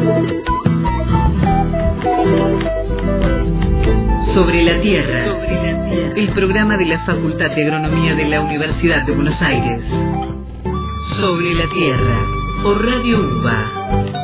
Sobre la Tierra, el programa de la Facultad de Agronomía de la Universidad de Buenos Aires. Sobre la Tierra, por Radio UBA.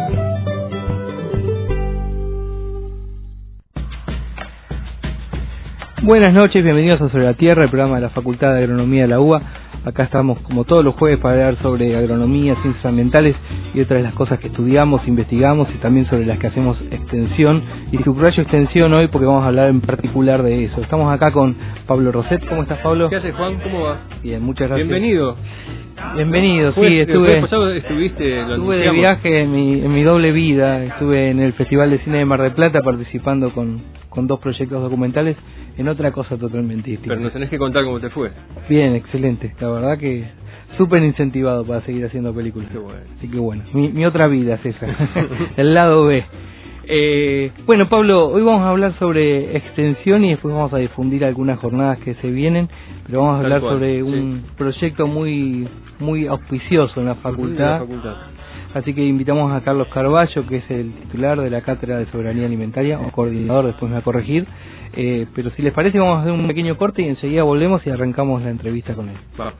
Buenas noches, bienvenidos a Sobre la Tierra, el programa de la Facultad de Agronomía de la UBA. Acá estamos como todos los jueves para hablar sobre agronomía, ciencias ambientales y otras de las cosas que estudiamos, investigamos y también sobre las que hacemos extensión. Y subrayo extensión hoy porque vamos a hablar en particular de eso. Estamos acá con Pablo Roset. ¿Cómo estás, Pablo? ¿Qué haces, Juan? ¿Cómo va? Bien, muchas gracias. Bienvenido. Bienvenido, sí, estuve de viaje en mi doble vida. Estuve en el Festival de Cine de Mar del Plata participando con dos proyectos documentales en otra cosa totalmente distinta. Pero nos tenés que contar cómo te fue. Bien, excelente. La verdad que súper incentivado para seguir haciendo películas. Qué bueno. Así que bueno, mi otra vida es esa, el lado B. Bueno, Pablo, hoy vamos a hablar sobre extensión y después vamos a difundir algunas jornadas que se vienen, pero vamos a hablar sobre un proyecto muy auspicioso en la facultad. Así que invitamos a Carlos Carballo, que es el titular de la Cátedra de Soberanía Alimentaria, o coordinador, después me va a corregir. Pero si les parece, vamos a hacer un pequeño corte y enseguida volvemos y arrancamos la entrevista con él. Vamos.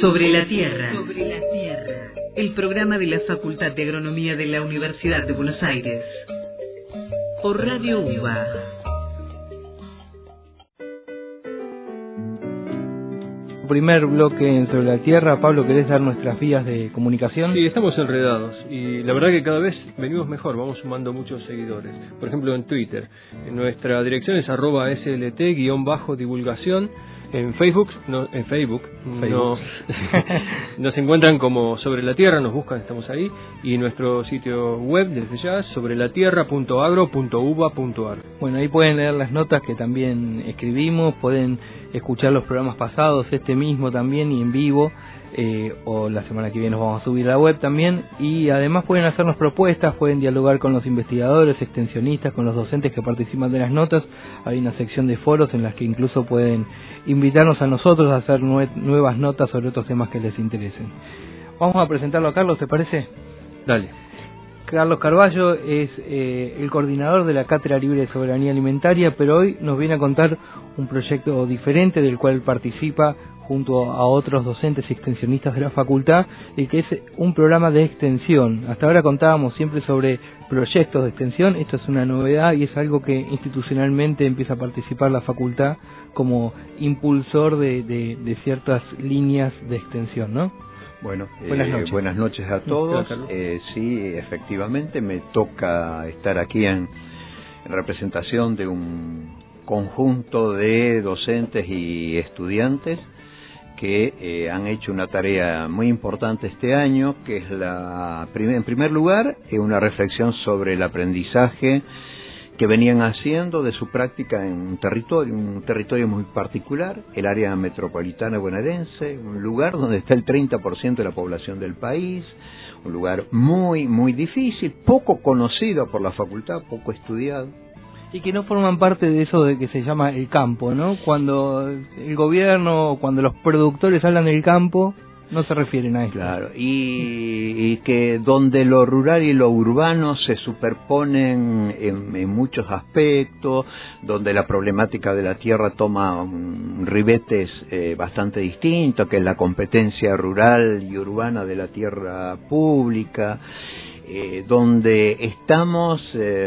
Sobre la Tierra. El programa de la Facultad de Agronomía de la Universidad de Buenos Aires. Por Radio UBA. Primer bloque en Sobre la Tierra. Pablo, ¿querés dar nuestras vías de comunicación? Sí, estamos enredados y la verdad que cada vez venimos mejor, vamos sumando muchos seguidores. Por ejemplo, en Twitter, nuestra dirección es @slt_divulgación. En Facebook, nos encuentran como Sobre la Tierra, nos buscan, estamos ahí. Y nuestro sitio web, desde ya, sobrelatierra.agro.uba.ar. Bueno, ahí pueden leer las notas que también escribimos, pueden escuchar los programas pasados, este mismo también y en vivo, o la semana que viene nos vamos a subir a la web también. Y además pueden hacernos propuestas, pueden dialogar con los investigadores, extensionistas, con los docentes que participan de las notas. Hay una sección de foros en las que incluso pueden invitarnos a nosotros a hacer nuevas notas sobre otros temas que les interesen. Vamos a presentarlo a Carlos, ¿te parece? Dale. Carlos Carballo es el coordinador de la Cátedra Libre de Soberanía Alimentaria, pero hoy nos viene a contar un proyecto diferente del cual participa junto a otros docentes y extensionistas de la facultad, y que es un programa de extensión. Hasta ahora contábamos siempre sobre proyectos de extensión, esto es una novedad y es algo que institucionalmente empieza a participar la facultad como impulsor de ciertas líneas de extensión, ¿no? Bueno, buenas noches a todos. Sí, efectivamente me toca estar aquí en representación de un conjunto de docentes y estudiantes que han hecho una tarea muy importante este año, que es en primer lugar, una reflexión sobre el aprendizaje que venían haciendo de su práctica en un territorio muy particular, el área metropolitana bonaerense, un lugar donde está el 30% de la población del país, un lugar muy, muy difícil, poco conocido por la facultad, poco estudiado. Y que no forman parte de eso de que se llama el campo, ¿no? Cuando el gobierno, cuando los productores hablan del campo, no se refieren a eso. Claro, y que donde lo rural y lo urbano se superponen en muchos aspectos, donde la problemática de la tierra toma ribetes bastante distintos, que es la competencia rural y urbana de la tierra pública, donde estamos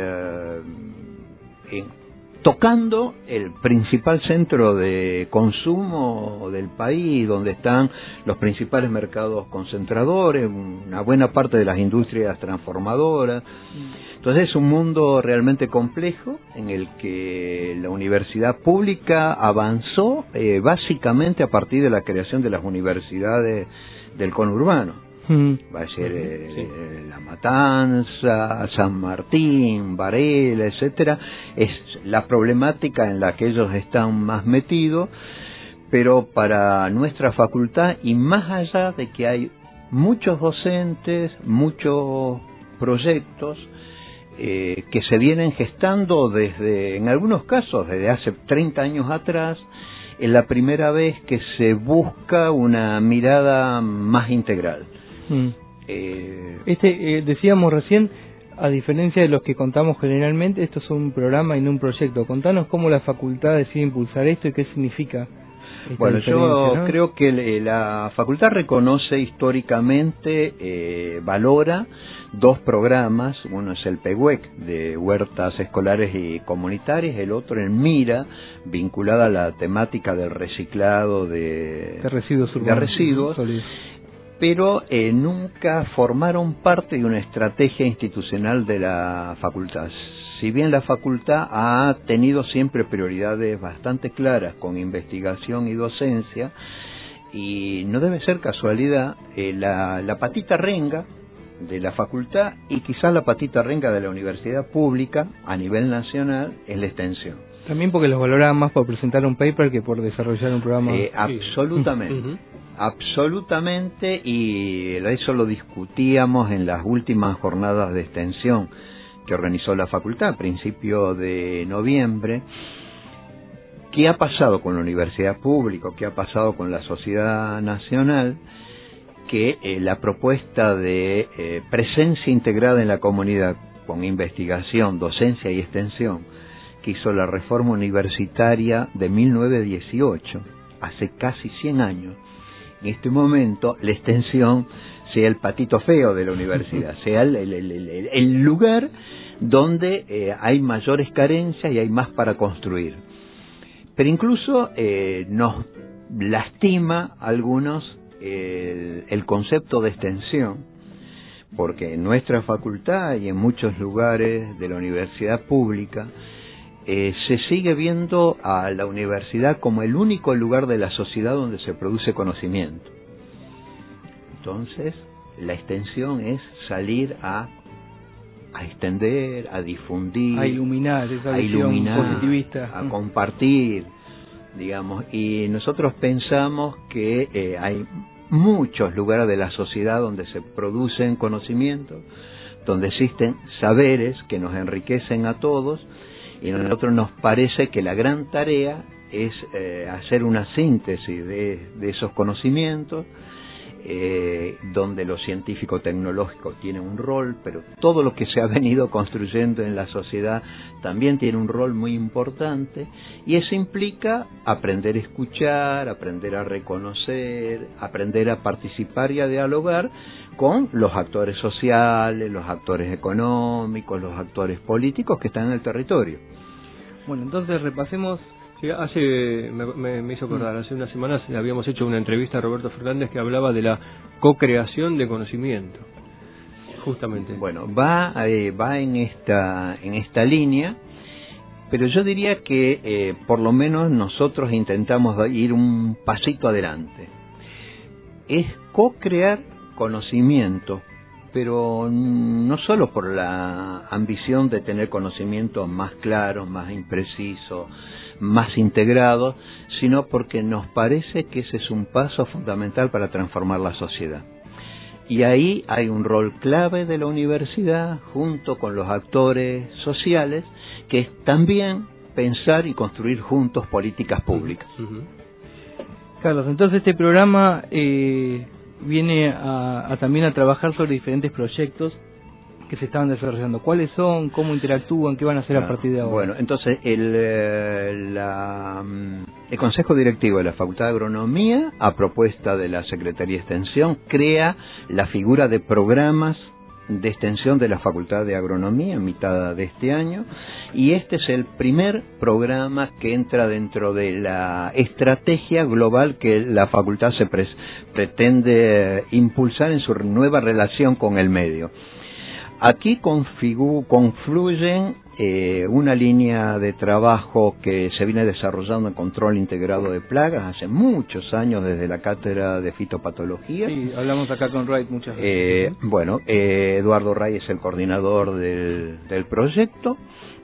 tocando el principal centro de consumo del país, donde están los principales mercados concentradores, una buena parte de las industrias transformadoras. Entonces es un mundo realmente complejo en el que la universidad pública avanzó básicamente a partir de la creación de las universidades del conurbano. Va a ser La Matanza, San Martín, Varela, etcétera. Es la problemática en la que ellos están más metidos, pero para nuestra facultad, y más allá de que hay muchos docentes, muchos proyectos que se vienen gestando en algunos casos desde hace 30 años atrás, es la primera vez que se busca una mirada más integral. Decíamos recién, a diferencia de los que contamos generalmente, esto es un programa y no un proyecto. Contanos cómo la facultad decide impulsar esto y qué significa. Bueno, yo creo que la facultad reconoce históricamente, valora dos programas. Uno es el PEHUEC, de huertas escolares y comunitarias, el otro el MIRA, vinculada a la temática del reciclado de residuos urbanos. Pero nunca formaron parte de una estrategia institucional de la facultad. Si bien la facultad ha tenido siempre prioridades bastante claras con investigación y docencia, y no debe ser casualidad, la patita renga de la facultad y quizás la patita renga de la universidad pública a nivel nacional es la extensión. También porque los valoraban más por presentar un paper que por desarrollar un programa. Absolutamente. Absolutamente, y eso lo discutíamos en las últimas jornadas de extensión que organizó la facultad a principios de noviembre. ¿Qué ha pasado con la universidad pública? ¿Qué ha pasado con la sociedad nacional? Que la propuesta de presencia integrada en la comunidad con investigación, docencia y extensión que hizo la reforma universitaria de 1918, hace casi 100 años, en este momento la extensión sea el patito feo de la universidad, sea el lugar donde hay mayores carencias y hay más para construir. Pero incluso nos lastima a algunos el concepto de extensión, porque en nuestra facultad y en muchos lugares de la universidad pública se sigue viendo a la universidad como el único lugar de la sociedad donde se produce conocimiento. Entonces, la extensión es salir a extender, a difundir, a iluminar esa visión positivista, a compartir, digamos. Y nosotros pensamos que hay muchos lugares de la sociedad donde se producen conocimientos, donde existen saberes que nos enriquecen a todos, y a nosotros nos parece que la gran tarea es hacer una síntesis de esos conocimientos, donde lo científico-tecnológico tiene un rol, pero todo lo que se ha venido construyendo en la sociedad también tiene un rol muy importante, y eso implica aprender a escuchar, aprender a reconocer, aprender a participar y a dialogar con los actores sociales, los actores económicos, los actores políticos que están en el territorio. Bueno, entonces repasemos. Sí, me hizo acordar, hace unas semanas habíamos hecho una entrevista a Roberto Fernández que hablaba de la co-creación de conocimiento, justamente. Bueno, va en esta línea, pero yo diría que por lo menos nosotros intentamos ir un pasito adelante. Es co-crear conocimiento, pero no solo por la ambición de tener conocimientos más claros, más imprecisos, más integrados, sino porque nos parece que ese es un paso fundamental para transformar la sociedad. Y ahí hay un rol clave de la universidad, junto con los actores sociales, que es también pensar y construir juntos políticas públicas. Carlos, entonces este programa viene también a trabajar sobre diferentes proyectos que se estaban desarrollando. ¿Cuáles son? ¿Cómo interactúan? ¿Qué van a hacer a partir de ahora? Bueno, entonces el Consejo Directivo de la Facultad de Agronomía, a propuesta de la Secretaría de Extensión, crea la figura de programas de extensión de la Facultad de Agronomía en mitad de este año, y este es el primer programa que entra dentro de la estrategia global que la facultad se pretende impulsar en su nueva relación con el medio. Aquí confluyen una línea de trabajo que se viene desarrollando en control integrado de plagas hace muchos años, desde la cátedra de fitopatología. Sí, hablamos acá con Ray muchas veces. Eduardo Ray es el coordinador del proyecto.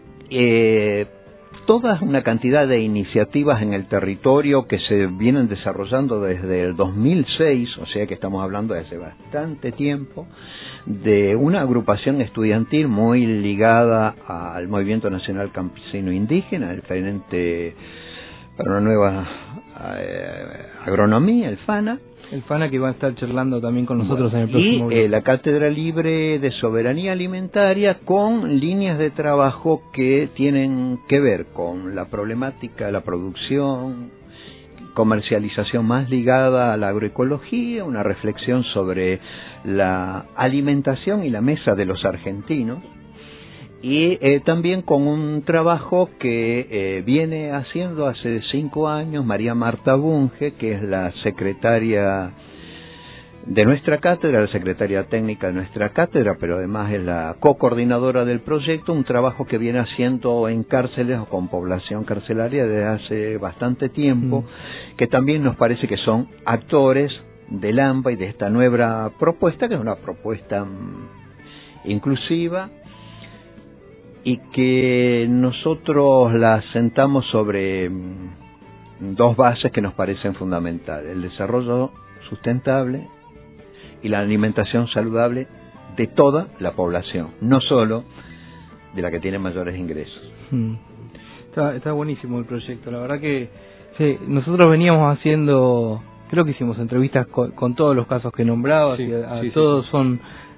Toda una cantidad de iniciativas en el territorio que se vienen desarrollando desde el 2006, o sea que estamos hablando de hace bastante tiempo, de una agrupación estudiantil muy ligada al Movimiento Nacional Campesino Indígena, el Frente para una Nueva Agronomía, el FANA. El FANA, que va a estar charlando también con nosotros en el próximo bloque. Y la Cátedra Libre de Soberanía Alimentaria, con líneas de trabajo que tienen que ver con la problemática de la producción, comercialización más ligada a la agroecología, una reflexión sobre la alimentación y la mesa de los argentinos, y también con un trabajo que viene haciendo hace 5 años María Marta Bunge, que es la secretaria de nuestra cátedra, la secretaria técnica de nuestra cátedra, pero además es la co-coordinadora del proyecto, un trabajo que viene haciendo en cárceles o con población carcelaria desde hace bastante tiempo, que también nos parece que son actores del AMBA y de esta nueva propuesta, que es una propuesta inclusiva, y que nosotros la sentamos sobre 2 bases que nos parecen fundamentales: el desarrollo sustentable y la alimentación saludable de toda la población, no solo de la que tiene mayores ingresos. Está buenísimo el proyecto, la verdad que sí, nosotros veníamos haciendo, creo que hicimos entrevistas con todos los casos que nombrabas, y todos son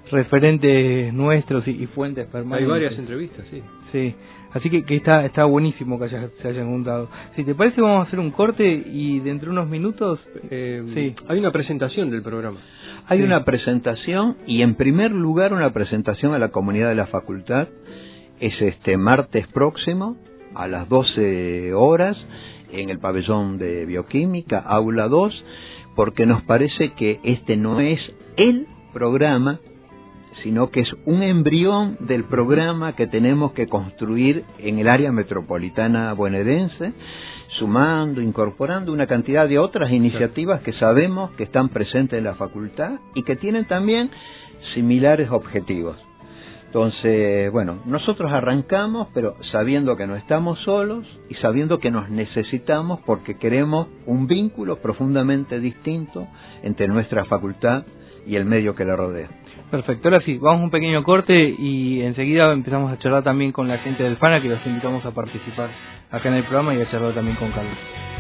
referentes nuestros y fuentes permanentes. Hay varias entrevistas, sí. Sí, así que está buenísimo que se hayan juntado. Si te parece, vamos a hacer un corte y dentro de unos minutos... sí. Hay una presentación del programa. Hay una presentación, y en primer lugar una presentación a la comunidad de la facultad. Es este martes próximo a las 12 horas en el pabellón de Bioquímica, Aula 2, porque nos parece que este no es el programa, sino que es un embrión del programa que tenemos que construir en el área metropolitana bonaerense, sumando, incorporando una cantidad de otras iniciativas que sabemos que están presentes en la facultad y que tienen también similares objetivos. Entonces, bueno, nosotros arrancamos, pero sabiendo que no estamos solos y sabiendo que nos necesitamos porque queremos un vínculo profundamente distinto entre nuestra facultad y el medio que la rodea. Perfecto, ahora sí, vamos a un pequeño corte y enseguida empezamos a charlar también con la gente del FANA, que los invitamos a participar acá en el programa, y a charlar también con Carlos.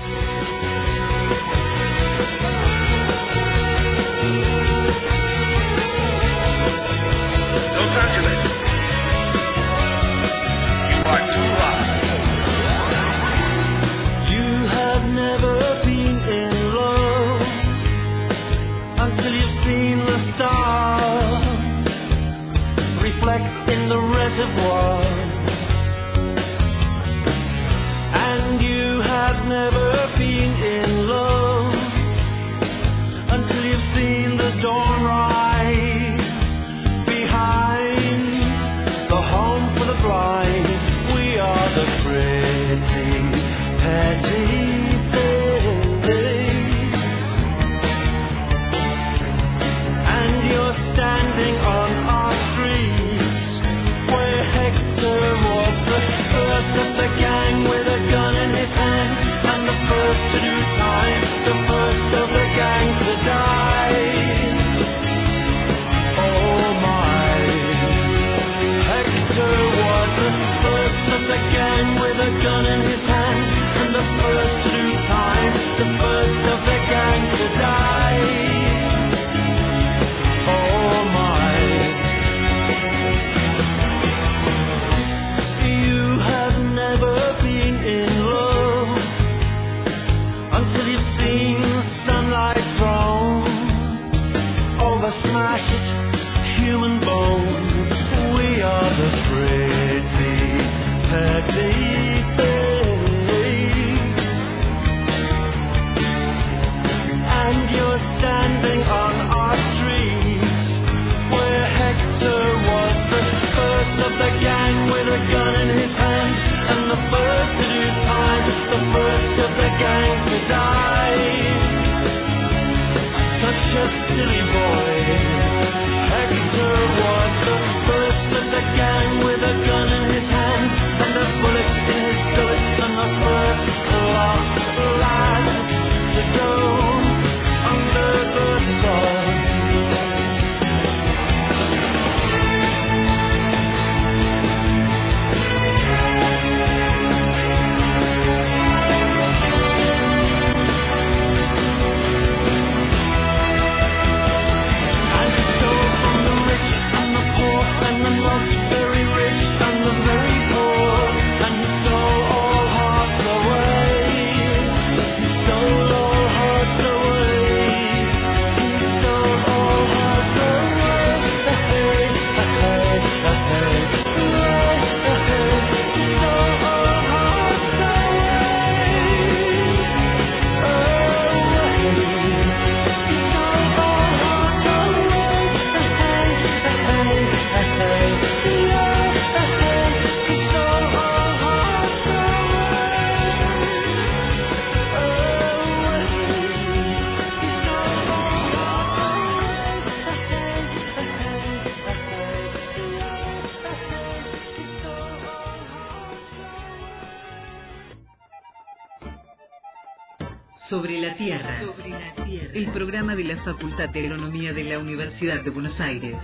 Sobre la Tierra, el programa de la Facultad de Agronomía de la Universidad de Buenos Aires.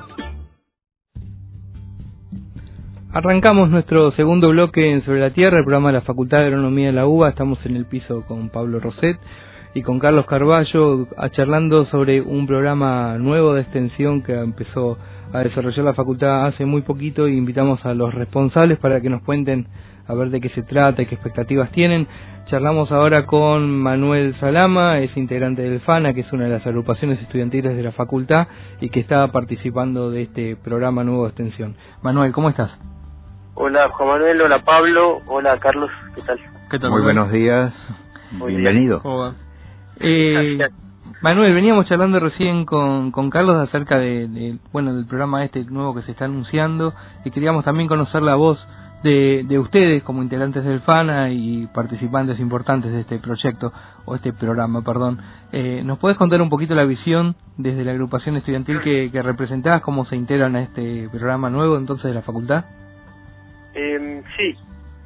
Arrancamos nuestro segundo bloque en Sobre la Tierra, el programa de la Facultad de Agronomía de la UBA. Estamos en el piso con Pablo Roset y con Carlos Carballo, charlando sobre un programa nuevo de extensión que empezó a desarrollar la facultad hace muy poquito, y invitamos a los responsables para que nos cuenten a ver de qué se trata y qué expectativas tienen. Charlamos ahora con Manuel Salama, es integrante del FANA, que es una de las agrupaciones estudiantiles de la facultad y que está participando de este programa nuevo de extensión. Manuel, ¿cómo estás? Hola Juan Manuel, hola Pablo, hola Carlos, ¿qué tal? ¿Qué tal? Muy buenos días, bienvenido. ¿Cómo va? Manuel, veníamos charlando recién con Carlos acerca del programa este nuevo que se está anunciando, y queríamos también conocer la voz de ustedes como integrantes del FANA y participantes importantes de este proyecto, o este programa, perdón. ¿Nos podés contar un poquito la visión desde la agrupación estudiantil que representás, cómo se integran a este programa nuevo entonces de la facultad? Sí,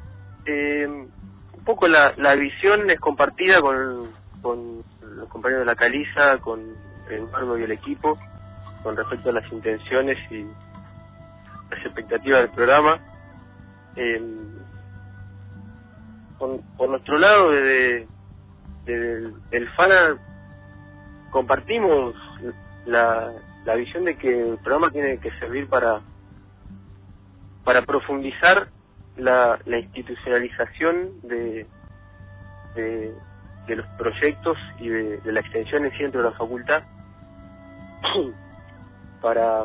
un poco la visión es compartida con los compañeros de la Caliza, con Eduardo y el equipo, con respecto a las intenciones y las expectativas del programa. Por nuestro lado, desde el FANA, compartimos la visión de que el programa tiene que servir para profundizar la institucionalización de los proyectos y de la extensión en sí dentro de la facultad, para,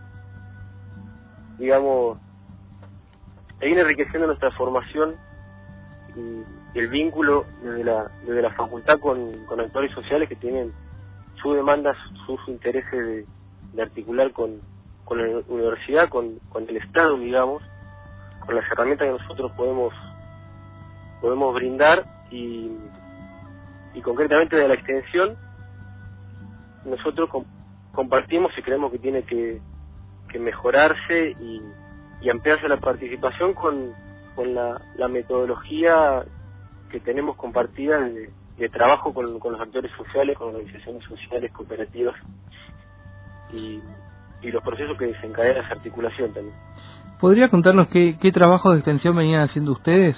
digamos, seguir enriqueciendo nuestra formación y el vínculo desde la facultad con actores sociales que tienen sus demandas, sus intereses de articular con la universidad, con el Estado, digamos, con las herramientas que nosotros podemos brindar, y concretamente de la extensión nosotros compartimos y creemos que tiene que mejorarse y ampliarse la participación con la metodología que tenemos compartida de trabajo con los actores sociales, con organizaciones sociales, cooperativas y los procesos que desencadenan esa articulación también. ¿Podría contarnos qué trabajo de extensión venían haciendo ustedes?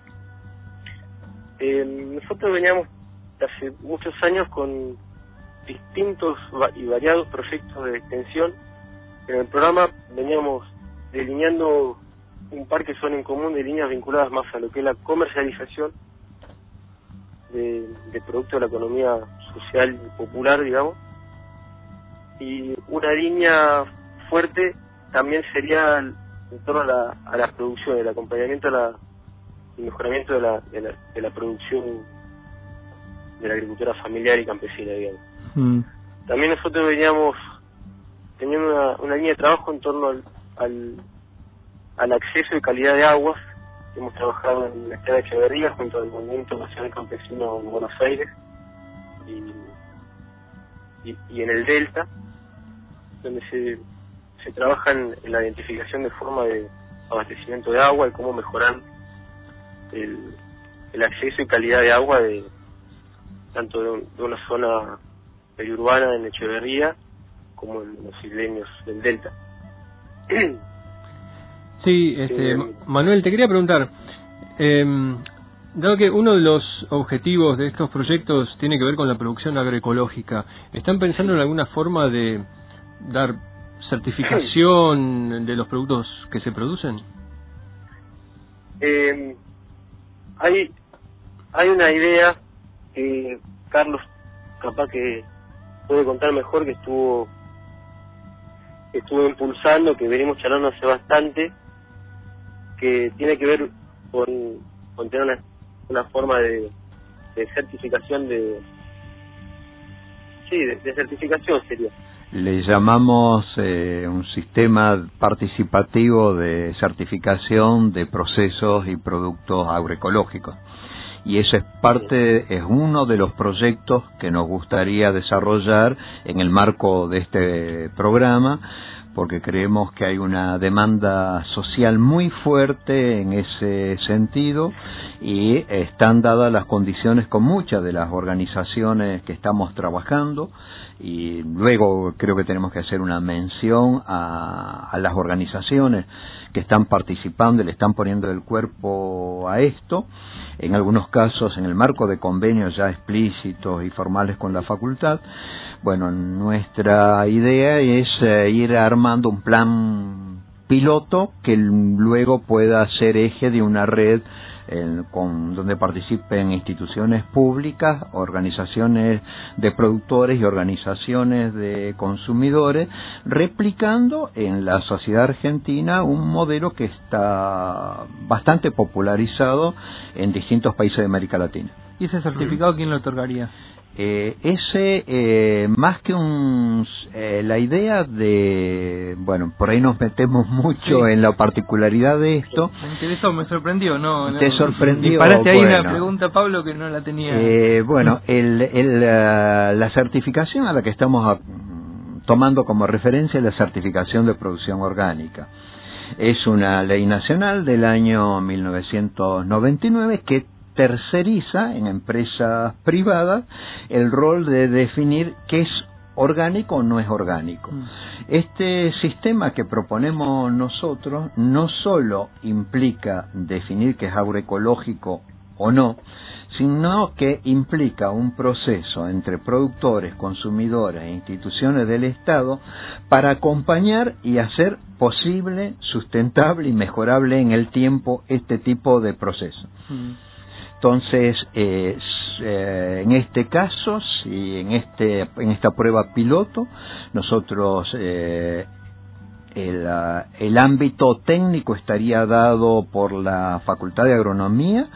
Nosotros veníamos hace muchos años con distintos y variados proyectos de extensión. En el programa veníamos delineando un par que son en común de líneas vinculadas más a lo que es la comercialización de productos de la economía social y popular, digamos, y una línea fuerte también sería en torno a la producción, el acompañamiento y mejoramiento de la producción de la agricultura familiar y campesina, digamos. También nosotros veníamos teniendo una línea de trabajo en torno al acceso y calidad de aguas. Hemos trabajado en la ciudad de Echeverría junto al Movimiento Nacional Campesino en Buenos Aires y en el Delta, donde se trabaja en la identificación de forma de abastecimiento de agua y cómo mejorar el acceso y calidad de agua tanto de una zona periurbana en Echeverría como en los isleños del Delta. Sí, Manuel, te quería preguntar, dado que uno de los objetivos de estos proyectos tiene que ver con la producción agroecológica, ¿están pensando en alguna forma de dar certificación de los productos que se producen? Hay una idea que Carlos capaz que puede contar mejor, que estuvo impulsando, que venimos charlando hace bastante, que tiene que ver con tener una forma de certificación de certificación sería. Le llamamos un sistema participativo de certificación de procesos y productos agroecológicos. Y eso es uno de los proyectos que nos gustaría desarrollar en el marco de este programa, porque creemos que hay una demanda social muy fuerte en ese sentido y están dadas las condiciones con muchas de las organizaciones que estamos trabajando, y luego creo que tenemos que hacer una mención a las organizaciones que están participando y le están poniendo el cuerpo a esto, en algunos casos en el marco de convenios ya explícitos y formales con la facultad. Bueno, nuestra idea es ir armando un plan piloto que luego pueda ser eje de una red donde participen instituciones públicas, organizaciones de productores y organizaciones de consumidores, replicando en la sociedad argentina un modelo que está bastante popularizado en distintos países de América Latina. ¿Y ese certificado quién lo otorgaría? Más que la idea de, bueno, por ahí nos metemos mucho en la particularidad de esto. Me interesó, me sorprendió, ¿no? ¿Te sorprendió? Disparaste ahí una pregunta, Pablo, que no la tenía. Bueno, la certificación a la que estamos tomando como referencia es la certificación de producción orgánica. Es una ley nacional del año 1999 que terceriza en empresas privadas el rol de definir qué es orgánico o no es orgánico. Este sistema que proponemos nosotros no solo implica definir qué es agroecológico o no, sino que implica un proceso entre productores, consumidores e instituciones del Estado para acompañar y hacer posible, sustentable y mejorable en el tiempo este tipo de proceso. Entonces, en este caso, si en esta prueba piloto, nosotros el ámbito técnico estaría dado por la Facultad de Agronomía,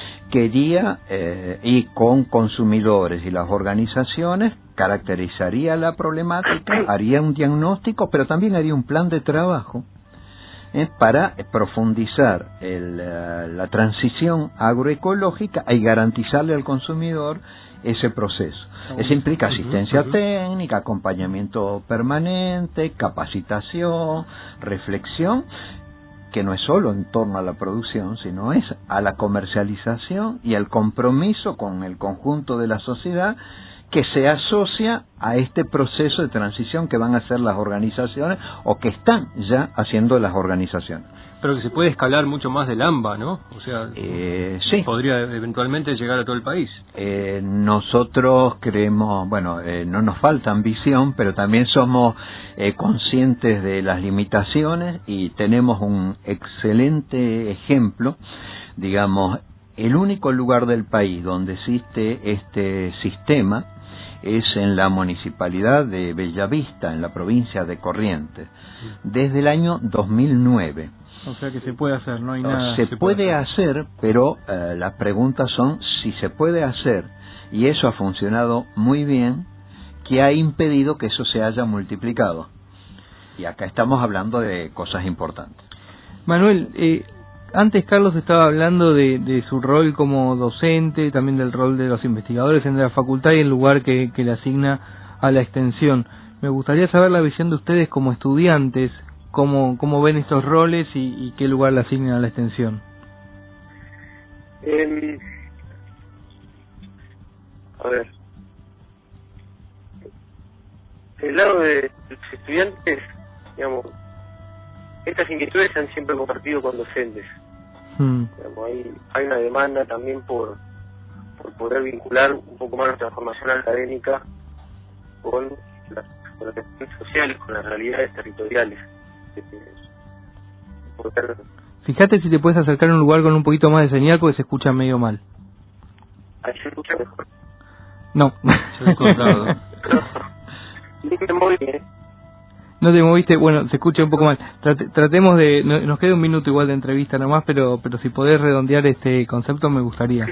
y con consumidores y las organizaciones caracterizaría la problemática, haría un diagnóstico, pero también haría un plan de trabajo para profundizar la transición agroecológica y garantizarle al consumidor ese proceso. Eso implica asistencia técnica, acompañamiento permanente, capacitación, reflexión, que no es solo en torno a la producción, sino es a la comercialización y al compromiso con el conjunto de la sociedad que se asocia a este proceso de transición que van a hacer las organizaciones o que están ya haciendo las organizaciones. Pero que se puede escalar mucho más del AMBA, ¿no? O sea, sí. Podría eventualmente llegar a todo el país. Nosotros creemos, bueno, no nos falta ambición, pero también somos conscientes de las limitaciones y tenemos un excelente ejemplo, digamos, el único lugar del país donde existe este sistema es en la municipalidad de Bellavista, en la provincia de Corrientes, desde el año 2009. O sea que se puede hacer, no hay nada. Se puede hacer, pero las preguntas son si se puede hacer, y eso ha funcionado muy bien, ¿qué ha impedido que eso se haya multiplicado? Y acá estamos hablando de cosas importantes. Manuel, antes Carlos estaba hablando de su rol como docente, también del rol de los investigadores en la facultad y el lugar que le asigna a la extensión. Me gustaría saber la visión de ustedes como estudiantes, cómo ven estos roles y qué lugar le asignan a la extensión. A ver, del lado de los estudiantes, digamos, estas inquietudes se han siempre compartido con docentes. Digamos, hay una demanda también por poder vincular un poco más nuestra formación académica con las cuestiones sociales, con las realidades territoriales. Fíjate si te puedes acercar a un lugar con un poquito más de señal porque se escucha medio mal. ¿Ahí se escucha mejor? No. Se ha cortado. No te moviste, bueno, se escucha un poco mal. Tratemos de, nos queda un minuto igual de entrevista nomás, pero si podés redondear este concepto me gustaría.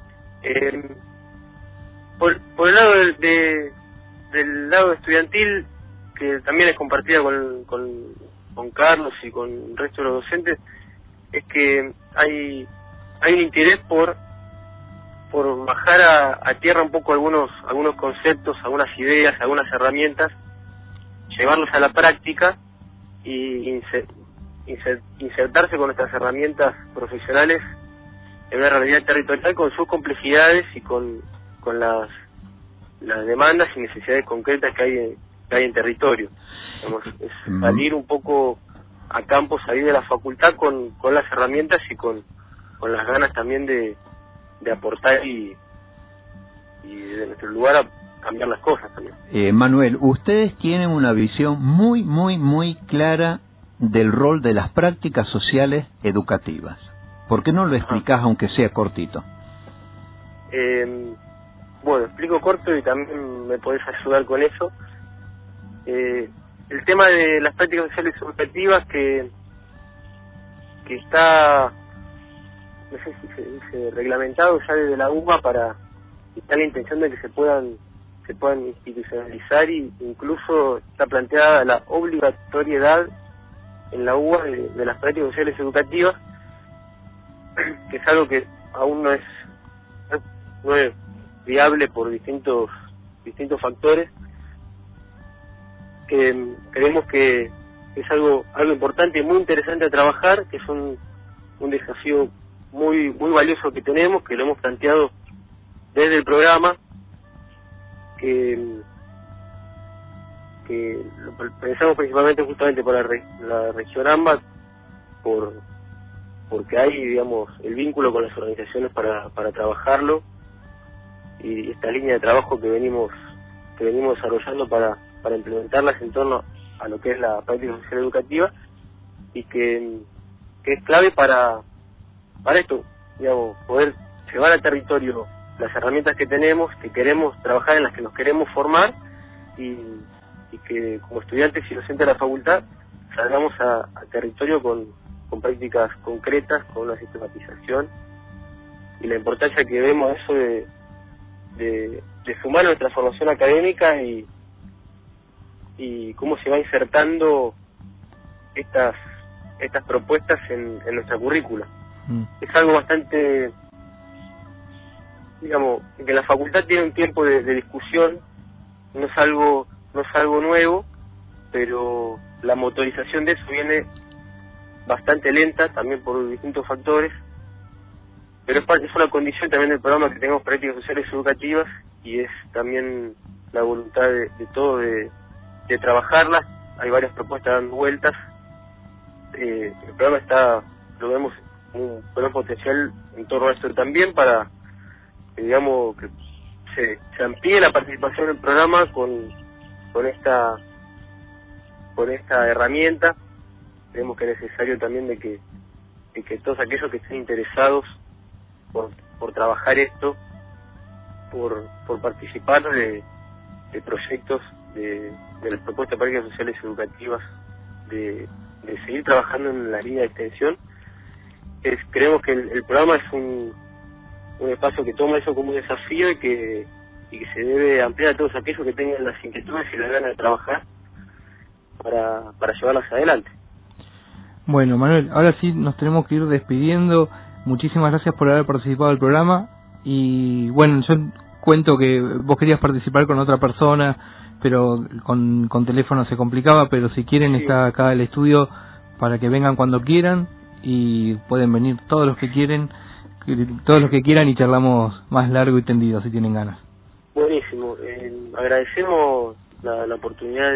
Por el lado del lado estudiantil, que también es compartida con Carlos y con el resto de los docentes, es que hay un interés por bajar a tierra un poco algunos conceptos, algunas ideas, algunas herramientas, llevarlos a la práctica y insertarse con nuestras herramientas profesionales una realidad territorial con sus complejidades y con las demandas y necesidades concretas que hay en territorio. Digamos, es salir un poco a campo, salir de la facultad con las herramientas y con las ganas también de aportar y de nuestro lugar a cambiar las cosas también. Manuel, ustedes tienen una visión muy, muy, muy clara del rol de las prácticas sociales educativas. ¿Por qué no lo explicás aunque sea cortito? Bueno, explico corto y también me podés ayudar con eso. El tema de las prácticas sociales educativas que está, no sé si se dice, reglamentado ya desde la UBA, está la intención de que se puedan institucionalizar, y incluso está planteada la obligatoriedad en la UBA de las prácticas sociales educativas, que es algo que aún no es viable por distintos factores. Creemos que es algo importante y muy interesante a trabajar, que es un desafío muy valioso que tenemos, que lo hemos planteado desde el programa, que lo pensamos principalmente justamente para la región AMBA, porque hay, digamos, el vínculo con las organizaciones para trabajarlo, y esta línea de trabajo que venimos desarrollando para implementarlas en torno a lo que es la práctica social educativa, y que es clave para esto, digamos, poder llevar al territorio las herramientas que tenemos, que queremos trabajar, en las que nos queremos formar, y que como estudiantes y docentes de la facultad salgamos al territorio con prácticas concretas, con una sistematización, y la importancia que vemos eso de sumar nuestra formación académica y cómo se va insertando estas propuestas en nuestra currícula. Es algo bastante, digamos, que la facultad tiene un tiempo de discusión, no es algo nuevo, pero la motorización de eso viene bastante lenta, también por distintos factores, pero es una condición también del programa que tengamos prácticas sociales educativas, y es también la voluntad de todos de trabajarlas. Hay varias propuestas dando vueltas. El programa lo vemos un gran potencial en torno a esto también, para digamos que se amplíe la participación del programa con esta herramienta. Creemos que es necesario también de que todos aquellos que estén interesados por trabajar esto, por participar de proyectos de las propuestas de prácticas sociales educativas, de seguir trabajando en la línea de extensión. Creemos que el programa es un espacio que toma eso como un desafío, y que se debe ampliar a todos aquellos que tengan las inquietudes y la ganas de trabajar para llevarlas adelante. Bueno, Manuel, ahora sí nos tenemos que ir despidiendo. Muchísimas gracias por haber participado del programa. Y bueno, yo cuento que vos querías participar con otra persona, pero con teléfono se complicaba, pero si quieren sí, está acá el estudio para que vengan cuando quieran, y pueden venir todos los que quieran, y charlamos más largo y tendido si tienen ganas. Buenísimo. Agradecemos la oportunidad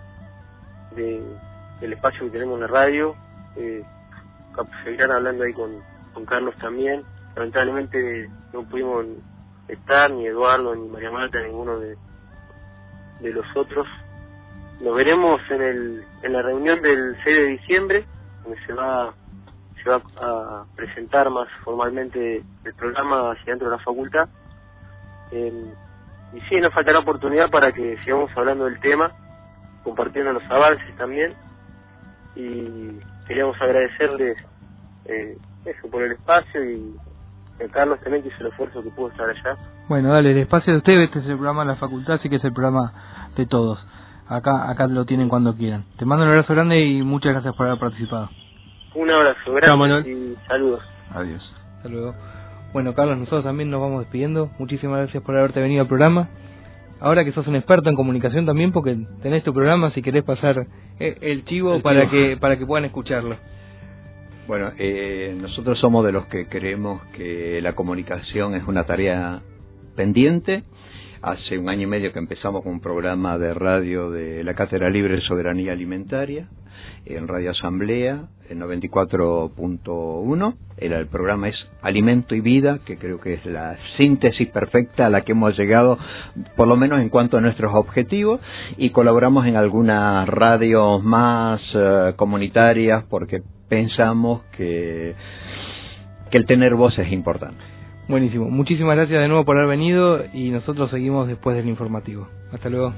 del espacio que tenemos en la radio. Seguirán hablando ahí con Carlos tambien. Lamentablemente no pudimos estar, ni Eduardo, ni María Marta, ninguno de los otros. Nos veremos en la reunión del 6 de diciembre, donde se va a presentar más formalmente el programa hacia dentro de la facultad. Y sí, nos faltará oportunidad para que sigamos hablando del tema, compartiendo los avances también, y queríamos agradecerles eso por el espacio, y a Carlos también, que hizo el esfuerzo que pudo estar allá. Bueno, dale, el espacio de ustedes. Este es el programa de la facultad, así que es el programa de todos. Acá lo tienen cuando quieran. Te mando un abrazo grande y muchas gracias por haber participado. Un abrazo, gracias y saludos. Adiós. Hasta luego. Bueno, Carlos, nosotros también nos vamos despidiendo. Muchísimas gracias por haberte venido al programa. Ahora que sos un experto en comunicación también, porque tenés tu programa, si querés pasar el chivo para que puedan escucharlo. Bueno, nosotros somos de los que creemos que la comunicación es una tarea pendiente. Hace 1 año y medio que empezamos con un programa de radio de la Cátedra Libre de Soberanía Alimentaria en Radio Asamblea, en 94.1. El programa es Alimento y Vida, que creo que es la síntesis perfecta a la que hemos llegado, por lo menos en cuanto a nuestros objetivos, y colaboramos en algunas radios más comunitarias porque pensamos que el tener voz es importante. Buenísimo. Muchísimas gracias de nuevo por haber venido y nosotros seguimos después del informativo. Hasta luego.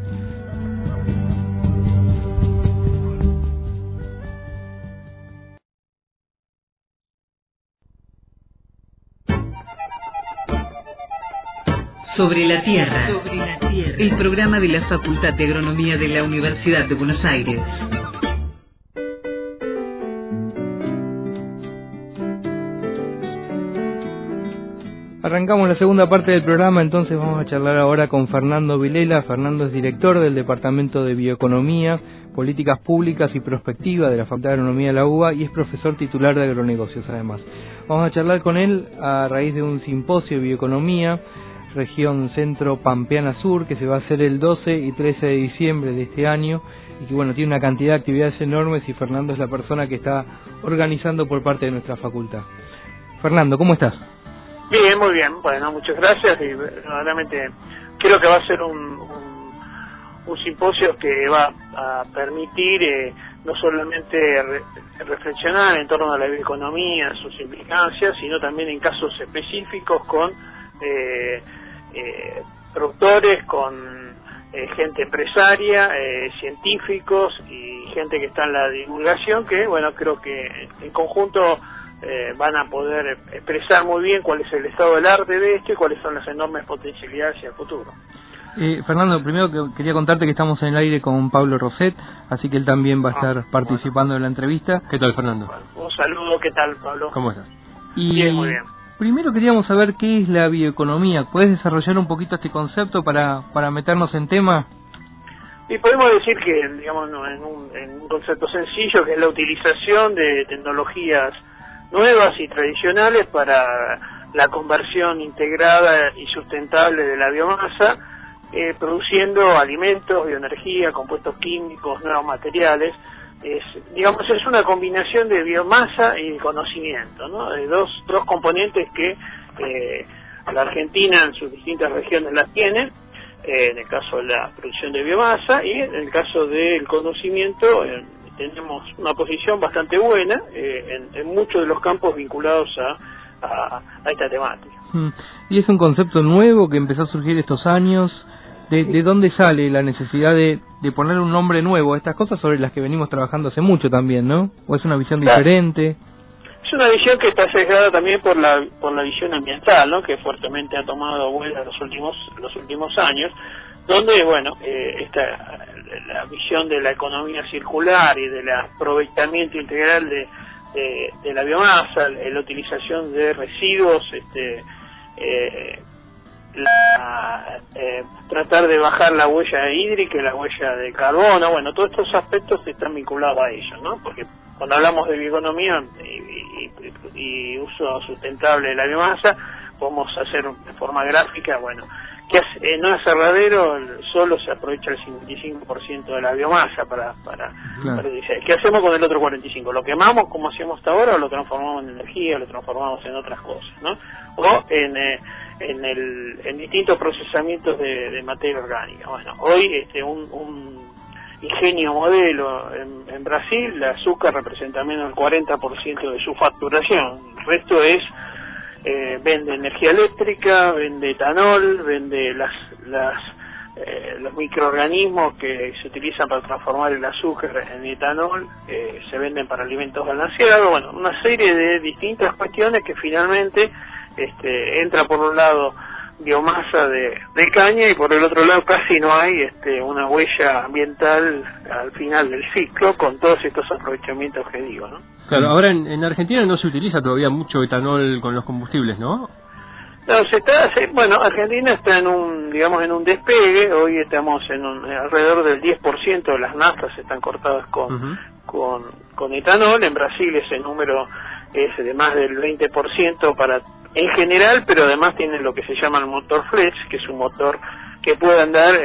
Sobre la Tierra. El programa de la Facultad de Agronomía de la Universidad de Buenos Aires. Arrancamos la segunda parte del programa, entonces vamos a charlar ahora con Fernando Vilela. Fernando es director del Departamento de Bioeconomía, Políticas Públicas y Prospectiva de la Facultad de Agronomía de la UBA y es profesor titular de agronegocios además. Vamos a charlar con él a raíz de un simposio de bioeconomía, región centro Pampeana Sur, que se va a hacer el 12 y 13 de diciembre de este año y que bueno, tiene una cantidad de actividades enormes y Fernando es la persona que está organizando por parte de nuestra facultad. Fernando, ¿cómo estás? Bien, muy bien. Bueno, muchas gracias y verdaderamente creo que va a ser un simposio que va a permitir no solamente reflexionar en torno a la bioeconomía, sus implicancias, sino también en casos específicos con productores, con gente empresaria, científicos y gente que está en la divulgación que, bueno, creo que en conjunto van a poder expresar muy bien cuál es el estado del arte de esto y cuáles son las enormes potencialidades hacia el futuro. Fernando, primero que quería contarte que estamos en el aire con Pablo Roset, así que él también va a estar participando en la entrevista. ¿Qué tal, Fernando? Un saludo, ¿qué tal, Pablo? ¿Cómo estás? Bien, muy bien. Primero queríamos saber qué es la bioeconomía. ¿Puedes desarrollar un poquito este concepto para meternos en tema? Y podemos decir que, digamos, en un concepto sencillo, que es la utilización de tecnologías nuevas y tradicionales para la conversión integrada y sustentable de la biomasa, produciendo alimentos, bioenergía, compuestos químicos, nuevos materiales. Es una combinación de biomasa y conocimiento, ¿no? De dos componentes que la Argentina en sus distintas regiones las tiene, en el caso de la producción de biomasa y en el caso del conocimiento tenemos una posición bastante buena en muchos de los campos vinculados a esta temática. ¿Y es un concepto nuevo que empezó a surgir estos años? ¿De dónde sale la necesidad de poner un nombre nuevo a estas cosas sobre las que venimos trabajando hace mucho también, ¿no? ¿O es una visión diferente? Es una visión que está sesgada también por la visión ambiental, ¿no? Que fuertemente ha tomado vuelo los últimos años, donde, bueno, la visión de la economía circular y del aprovechamiento integral de la biomasa, la utilización de residuos, tratar de bajar la huella hídrica y la huella de carbono, bueno, todos estos aspectos están vinculados a ello, ¿no? Porque cuando hablamos de bioeconomía y uso sustentable de la biomasa, podemos hacer de forma gráfica, bueno, que en un aserradero solo se aprovecha el 55% de la biomasa para ¿qué hacemos con el otro 45%? ¿Lo quemamos como hacemos hasta ahora o lo transformamos en energía, lo transformamos en otras cosas, ¿no? O en distintos procesamientos de materia orgánica. Bueno, hoy un ingenio modelo en Brasil, el azúcar representa menos del 40% de su facturación, el resto es vende energía eléctrica, vende etanol, vende los microorganismos que se utilizan para transformar el azúcar en etanol, se venden para alimentos balanceados, bueno, una serie de distintas cuestiones que finalmente entra por un lado biomasa de caña y por el otro lado casi no hay una huella ambiental al final del ciclo con todos estos aprovechamientos que digo, ¿no? Claro, ahora en Argentina no se utiliza todavía mucho etanol con los combustibles, ¿no? No, bueno, Argentina está en un despegue, hoy estamos alrededor del 10% de las naftas están cortadas con con etanol. En Brasil ese número es de más del 20% para en general, pero además tiene lo que se llama el motor flex, que es un motor que puede andar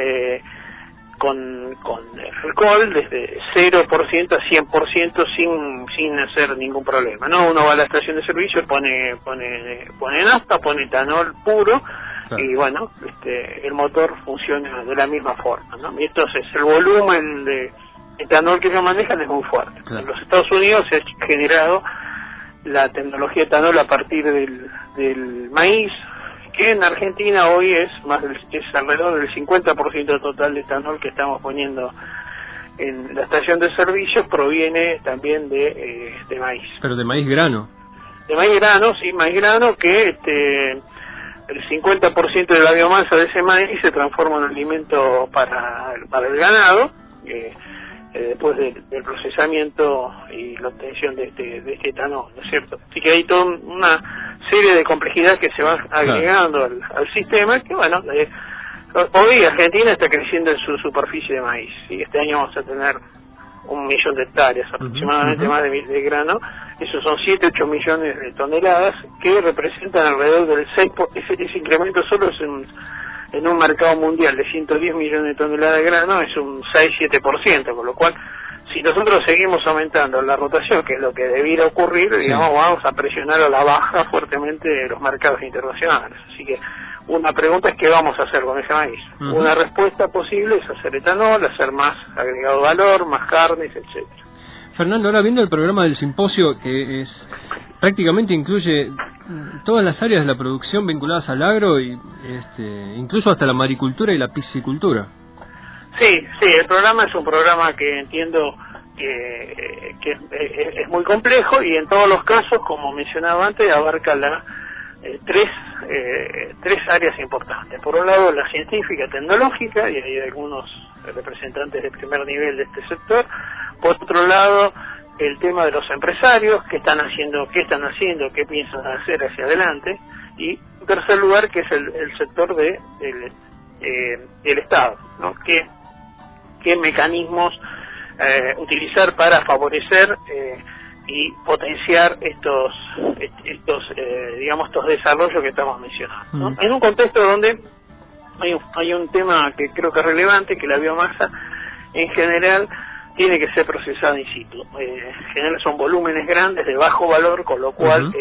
con alcohol desde 0% a 100% sin hacer ningún problema, ¿no? Uno va a la estación de servicio, pone nafta, pone etanol puro, claro. Y bueno, el motor funciona de la misma forma, ¿no? Y entonces el volumen de etanol que ellos manejan es muy fuerte. Claro. En los Estados Unidos se ha generado la tecnología etanol a partir del maíz, que en Argentina hoy es alrededor del 50% total de etanol que estamos poniendo en la estación de servicios proviene también de maíz. Pero de maíz grano. De maíz grano, sí, maíz grano, que el 50% de la biomasa de ese maíz se transforma en alimento para el ganado, después del procesamiento y la obtención de este etanol, ¿no es cierto? Así que hay toda una serie de complejidades que se van agregando al sistema, que bueno, hoy Argentina está creciendo en su superficie de maíz, y este año vamos a tener 1 millón de hectáreas aproximadamente, más de grano. Esos son 7-8 millones de toneladas, que representan alrededor del 6%. Ese incremento solo es en un mercado mundial de 110 millones de toneladas de grano, es un 6-7%, con lo cual, si nosotros seguimos aumentando la rotación, que es lo que debiera ocurrir, digamos, vamos a presionar a la baja fuertemente los mercados internacionales. Así que una pregunta es: ¿qué vamos a hacer con ese maíz? Una respuesta posible es hacer etanol, hacer más agregado de valor, más carnes, etcétera. Fernando, ahora viendo el programa del simposio, que prácticamente incluye todas las áreas de la producción vinculadas al agro, y incluso hasta la maricultura y la piscicultura. Sí, el programa es un programa que entiendo que es muy complejo, y en todos los casos, como mencionaba antes, abarca tres áreas importantes. Por un lado, la científica, tecnológica, y hay algunos representantes de primer nivel de este sector. Por otro lado, el tema de los empresarios, qué están haciendo, qué piensan hacer hacia adelante. Y en tercer lugar, que es el sector del Estado, ¿no? ¿Qué mecanismos utilizar para favorecer y potenciar estos desarrollos que estamos mencionando, ¿no? En un contexto donde hay un tema que creo que es relevante, que la biomasa en general tiene que ser procesada in situ. En general son volúmenes grandes de bajo valor, con lo cual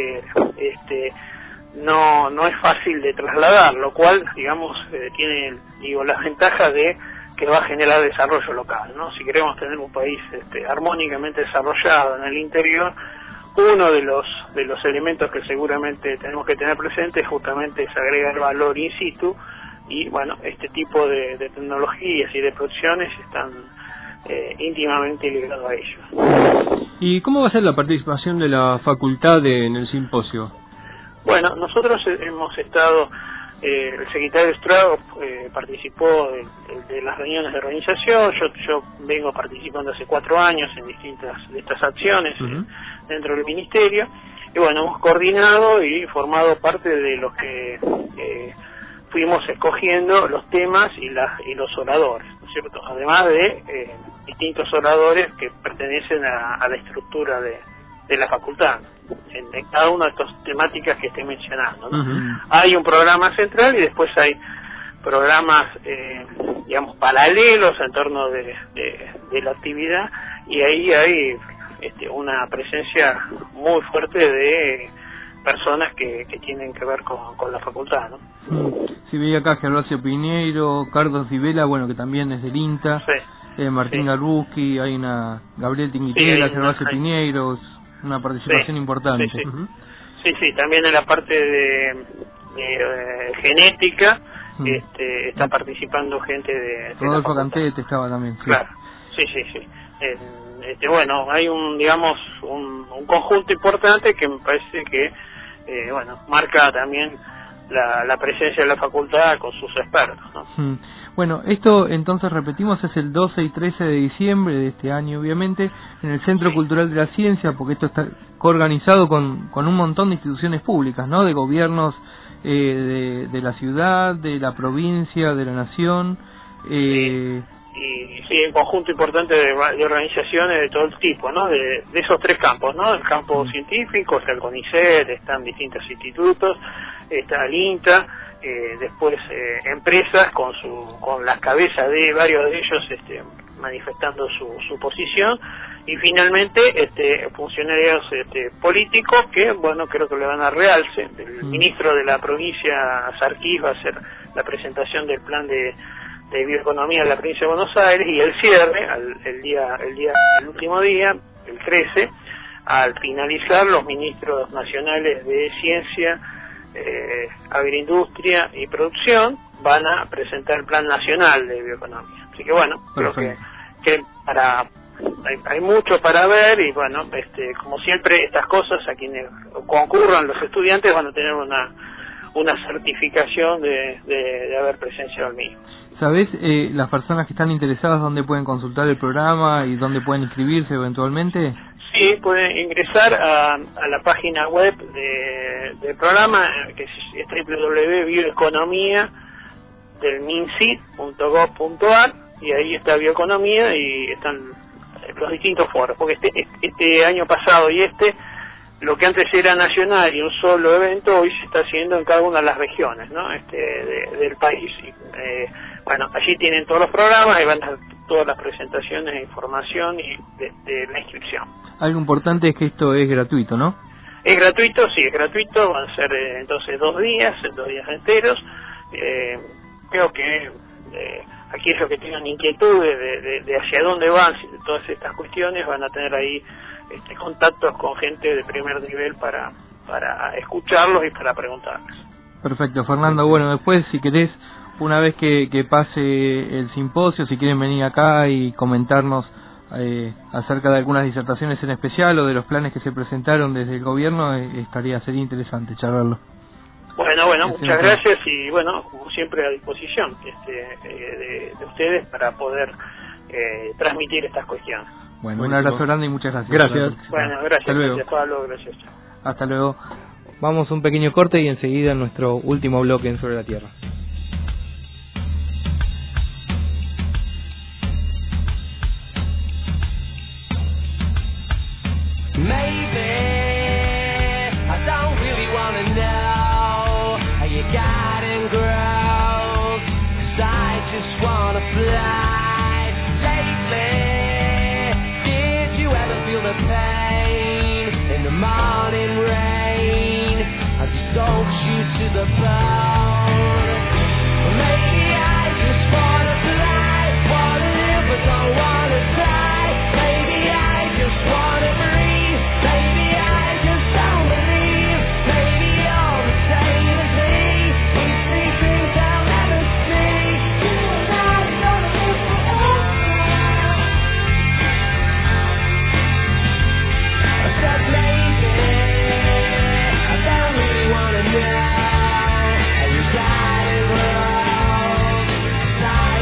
no es fácil de trasladar, lo cual, digamos, tiene las ventajas de que va a generar desarrollo local, ¿no? Si queremos tener un país armónicamente desarrollado en el interior, uno de los elementos que seguramente tenemos que tener presente justamente es agregar valor in situ, y bueno, este tipo de tecnologías y de producciones están íntimamente ligados a ello. ¿Y cómo va a ser la participación de la facultad en el simposio? Bueno, nosotros hemos estado, el secretario Estrado participó de las reuniones de organización. Yo vengo participando hace 4 años en distintas de estas acciones dentro del ministerio, y bueno, hemos coordinado y formado parte de los que fuimos escogiendo los temas y los oradores, ¿no es cierto? Además de distintos oradores que pertenecen a la estructura de la facultad, en cada una de estas temáticas que estoy mencionando, ¿no? Hay un programa central y después hay programas, paralelos en torno de la actividad, y ahí hay una presencia muy fuerte de personas que tienen que ver con la facultad, ¿no? Sí, veía acá Gervasio Piñeiro, Carlos Divela, bueno, que también es del INTA, Martín Garbuski, hay una Gabriel Tinguitela, Gervasio Piñeiro, una participación importante. Sí, también en la parte de genética está participando gente de Rodolfo Cantete estaba también. Claro, sí. Bueno, hay un conjunto importante que me parece que marca también la presencia de la facultad con sus expertos, ¿no? Bueno, esto entonces repetimos, es el 12 y 13 de diciembre de este año, obviamente, en el Centro Cultural de la Ciencia, porque esto está coorganizado con un montón de instituciones públicas, ¿no? De gobiernos de la ciudad, de la provincia, de la nación. Y Sí, un conjunto importante de organizaciones de todo el tipo, ¿no? De esos tres campos, ¿no? El campo científico, está el CONICET, están distintos institutos, está el INTA, después empresas con las cabezas de varios de ellos manifestando su posición, y finalmente funcionarios políticos que, bueno, creo que le van a dar realce. El ministro de la provincia, Sarkis, va a hacer la presentación del plan de bioeconomía en la provincia de Buenos Aires, y el cierre el último día, el 13, al finalizar, los ministros nacionales de Ciencia, Agroindustria y Producción van a presentar el plan nacional de bioeconomía. Así que bueno, creo que hay mucho para ver, y bueno, como siempre, estas cosas, a quienes concurran los estudiantes van a tener una certificación de haber presenciado el mismo. ¿Sabés las personas que están interesadas dónde pueden consultar el programa y dónde pueden inscribirse eventualmente? Sí, pueden ingresar a la página web del programa, que es www.bioeconomia del MinSit.gov.ar, y ahí está bioeconomía y están los distintos foros, porque este año pasado y lo que antes era nacional y un solo evento, hoy se está haciendo en cada una de las regiones, ¿no? Del país. Bueno, allí tienen todos los programas y van a todas las presentaciones e información y de la inscripción. Algo importante es que esto es gratuito, ¿no? Es gratuito, sí, es gratuito. Van a ser entonces 2 días enteros. Creo que aquellos que tengan inquietudes de hacia dónde van todas estas cuestiones van a tener ahí contactos con gente de primer nivel para escucharlos y para preguntarles. Perfecto, Fernando. Bueno, después, si querés, una vez que pase el simposio, si quieren venir acá y comentarnos acerca de algunas disertaciones en especial o de los planes que se presentaron desde el gobierno, sería interesante charlarlo. Bueno, muchas gracias, y bueno, como siempre, a disposición de ustedes para poder transmitir estas cuestiones. Bueno, un abrazo grande y muchas gracias. Gracias. Bueno, gracias. Hasta luego. Gracias, Pablo. Gracias. Hasta luego. Vamos a un pequeño corte y enseguida nuestro último bloque en Sobre la Tierra. Maybe I don't really wanna know how you got and grows, 'cause I just wanna fly. Lately, did you ever feel the pain in the morning rain as it soaks you to the bone? Maybe I just wanna fly, wanna live but don't wanna die. Maybe I just wanna breathe. Maybe I just don't believe. Maybe you're the same as me. We see things I'll never see. You and I gonna live forever. I said maybe I don't really wanna know how you got it wrong. I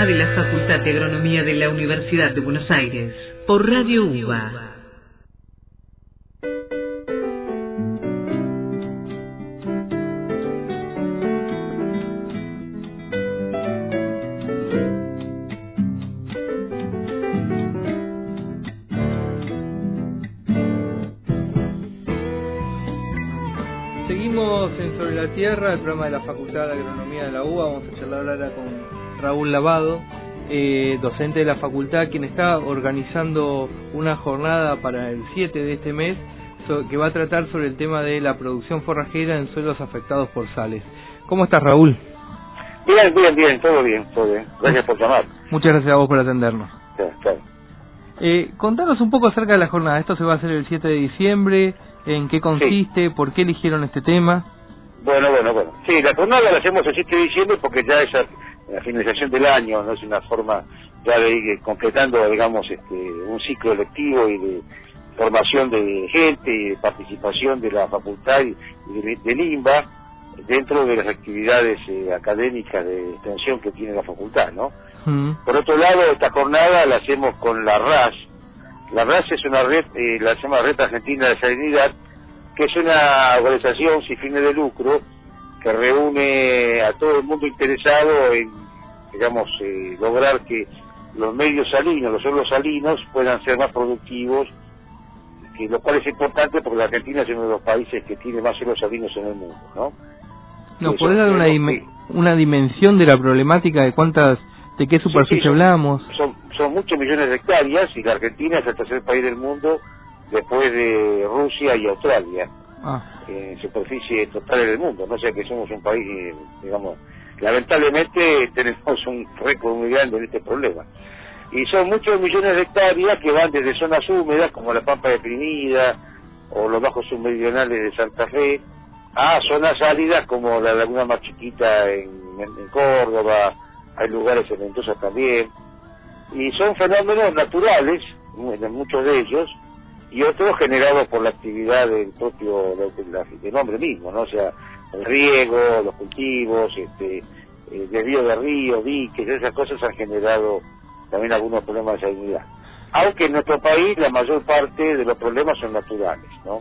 programa de la Facultad de Agronomía de la Universidad de Buenos Aires, por Radio UBA. Seguimos en Sobre la Tierra, el programa de la Facultad de Agronomía de la UBA. Vamos a charlar ahora con Raúl Lavado, docente de la facultad, quien está organizando una jornada para el 7 de este mes que va a tratar sobre el tema de la producción forrajera en suelos afectados por sales. ¿Cómo estás, Raúl? Bien, todo bien. Gracias por llamar. Muchas gracias a vos por atendernos. Claro. Contanos un poco acerca de la jornada. Esto se va a hacer el 7 de diciembre. ¿En qué consiste? Sí. ¿Por qué eligieron este tema? Bueno. Sí, la jornada la hacemos el 7 de diciembre porque ya es la finalización del año, no es una forma ya de ir completando, digamos, un ciclo lectivo y de formación de gente y de participación de la facultad y del INBA dentro de las actividades académicas de extensión que tiene la facultad, ¿no? Por otro lado, esta jornada la hacemos con la RAS. La RAS es una red, la llama Red Argentina de Salinidad, que es una organización sin fines de lucro que reúne a todo el mundo interesado en, digamos, lograr que los medios salinos, los suelos salinos, puedan ser más productivos, lo cual es importante porque la Argentina es uno de los países que tiene más suelos salinos en el mundo, ¿no? ¿Nos podés dar una dimensión de la problemática de qué superficie hablamos? Son muchos millones de hectáreas y la Argentina es el tercer país del mundo después de Rusia y Australia en superficie total del mundo, no sé que somos un país, digamos, lamentablemente tenemos un récord muy grande en este problema y son muchos millones de hectáreas que van desde zonas húmedas como la Pampa Deprimida o los bajos submeridionales de Santa Fe a zonas áridas como la laguna más chiquita en Córdoba. Hay lugares en Mendoza también, y son fenómenos naturales, muchos de ellos, y otros generados por la actividad del propio, del hombre mismo, ¿no? O sea, el riego, los cultivos, desvío de ríos, diques, esas cosas han generado también algunos problemas de salinidad. Aunque en nuestro país la mayor parte de los problemas son naturales, ¿no?